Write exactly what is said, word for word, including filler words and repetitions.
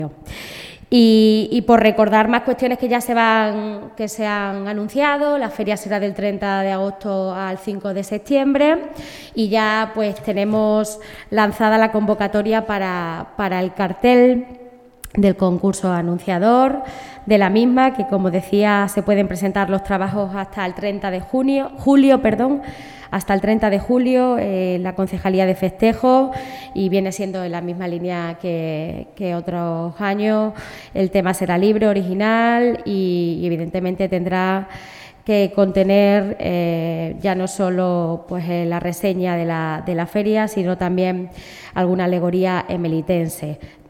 Y, y por recordar más cuestiones que ya se van, que se han anunciado, la feria será del treinta de agosto al cinco de septiembre y ya pues tenemos lanzada la convocatoria para, para el cartel del concurso anunciador de la misma, que como decía se pueden presentar los trabajos hasta el treinta de junio, julio, perdón, hasta el treinta de julio en eh, la Concejalía de Festejos, y viene siendo en la misma línea que, que otros años. El tema será libre, original y, y evidentemente tendrá que contener eh, ya no solo pues, eh, la reseña de la, de la feria, sino también alguna alegoría emelitense.